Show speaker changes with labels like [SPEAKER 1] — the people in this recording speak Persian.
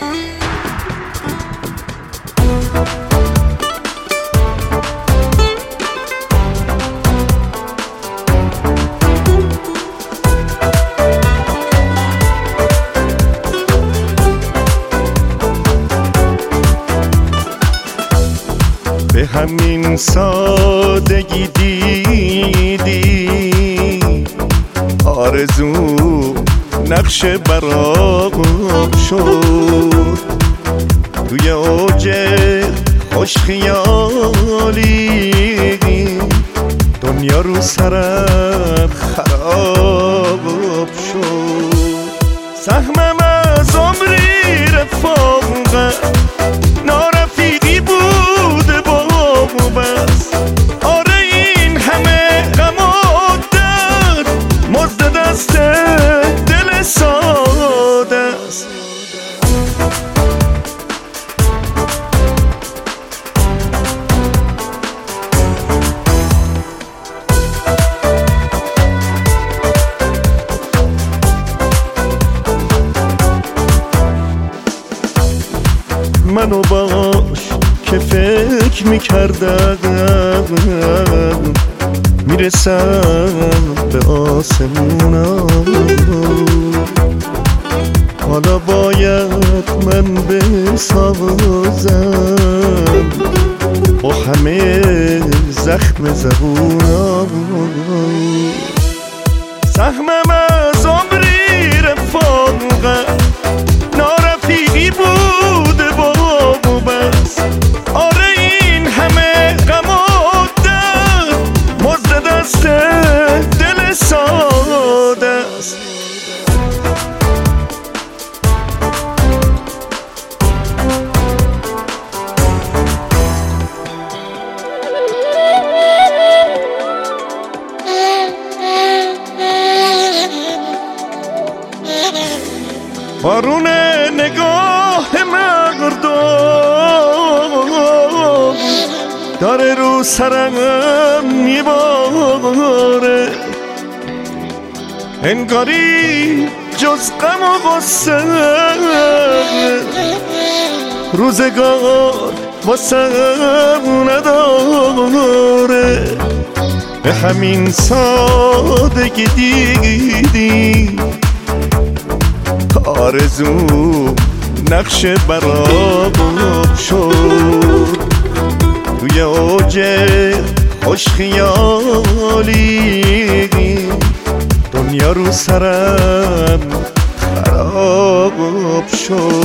[SPEAKER 1] به همین سادگی دیدی آرزو نقش برام شد، توی اوج خوش خیالی دنیا رو سرم خراب شد. سهمم از عمری رفاقت نارفیقی بوده با بس، آره این همه غم و درد مزد دست دل ساده است. منو باش که فکر میکردم میرسم به آسمونا، حالا باید من بسازم با همه زخم زبونا. سهمم از عمری رفاقت نارفیقی بوده با بس، آره این همه غم و درد مزد دست دل ساده است. بارون نگاه مردم داره رو سرم میباره، انگاری جز غم و غصه روزگار واسم نداره. به همین سادگی دیدی آرزو نقش برام شد، توی اوج خوش خیالی دنیا رو سرم خراب شد.